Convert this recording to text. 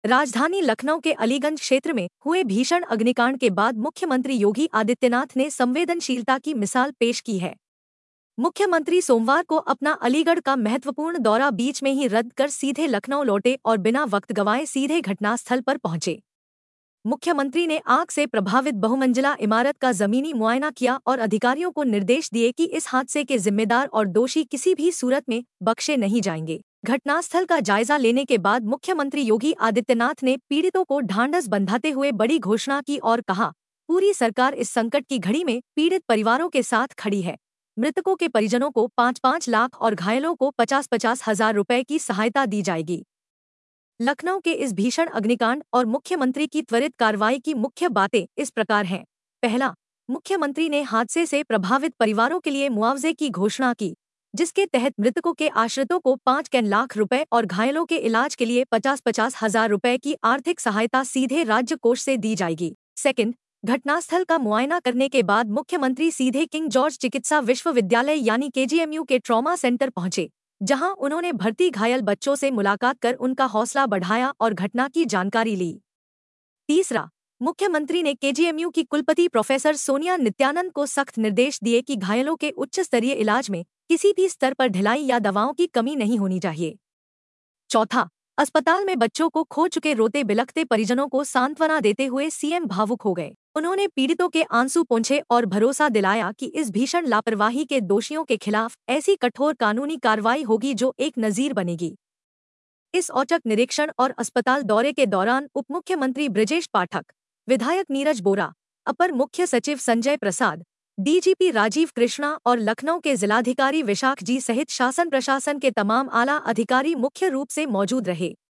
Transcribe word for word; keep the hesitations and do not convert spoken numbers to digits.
राजधानी लखनऊ के अलीगंज क्षेत्र में हुए भीषण अग्निकांड के बाद मुख्यमंत्री योगी आदित्यनाथ ने संवेदनशीलता की मिसाल पेश की है। मुख्यमंत्री सोमवार को अपना अलीगढ़ का महत्वपूर्ण दौरा बीच में ही रद्द कर सीधे लखनऊ लौटे और बिना वक्त गंवाए सीधे घटनास्थल पर पहुंचे। मुख्यमंत्री ने आग से प्रभावित बहुमंजिला इमारत का जमीनी मुआयना किया और अधिकारियों को निर्देश दिए कि इस हादसे के जिम्मेदार और दोषी किसी भी सूरत में बख्शे नहीं जाएंगे। घटनास्थल का जायजा लेने के बाद मुख्यमंत्री योगी आदित्यनाथ ने पीड़ितों को ढांढस बंधाते हुए बड़ी घोषणा की और कहा, पूरी सरकार इस संकट की घड़ी में पीड़ित परिवारों के साथ खड़ी है। मृतकों के परिजनों को पाँच पाँच लाख और घायलों को पचास पचास हजार रुपए की सहायता दी जाएगी। लखनऊ के इस भीषण अग्निकांड और मुख्यमंत्री की त्वरित कार्रवाई की मुख्य बातें इस प्रकार हैं। पहला, मुख्यमंत्री ने हादसे से प्रभावित परिवारों के लिए मुआवजे की घोषणा की, जिसके तहत मृतकों के आश्रितों को पाँच कैन लाख रुपए और घायलों के इलाज के लिए पचास पचास हजार रुपए की आर्थिक सहायता सीधे राज्य कोष से दी जाएगी। सेकंड, घटनास्थल का मुआयना करने के बाद मुख्यमंत्री सीधे किंग जॉर्ज चिकित्सा विश्वविद्यालय यानी केजीएमयू के ट्रॉमा सेंटर पहुंचे, जहां उन्होंने भर्ती घायल बच्चों से मुलाकात कर उनका हौसला बढ़ाया और घटना की जानकारी ली। तीसरा, मुख्यमंत्री ने केजीएमयू की कुलपति प्रोफेसर सोनिया नित्यानंद को सख्त निर्देश दिए कि घायलों के उच्च स्तरीय इलाज में किसी भी स्तर पर ढिलाई या दवाओं की कमी नहीं होनी चाहिए। चौथा, अस्पताल में बच्चों को खो चुके रोते बिलखते परिजनों को सांत्वना देते हुए सीएम भावुक हो गए। उन्होंने पीड़ितों के आंसू पोंछे और भरोसा दिलाया कि इस भीषण लापरवाही के दोषियों के खिलाफ ऐसी कठोर कानूनी कार्रवाई होगी जो एक नजीर बनेगी। इस औचक निरीक्षण और अस्पताल दौरे के दौरान उप मुख्यमंत्री ब्रजेश पाठक, विधायक नीरज बोरा, अपर मुख्य सचिव संजय प्रसाद, डीजीपी राजीव कृष्णा और लखनऊ के जिलाधिकारी विशाख जी सहित शासन प्रशासन के तमाम आला अधिकारी मुख्य रूप से मौजूद रहे।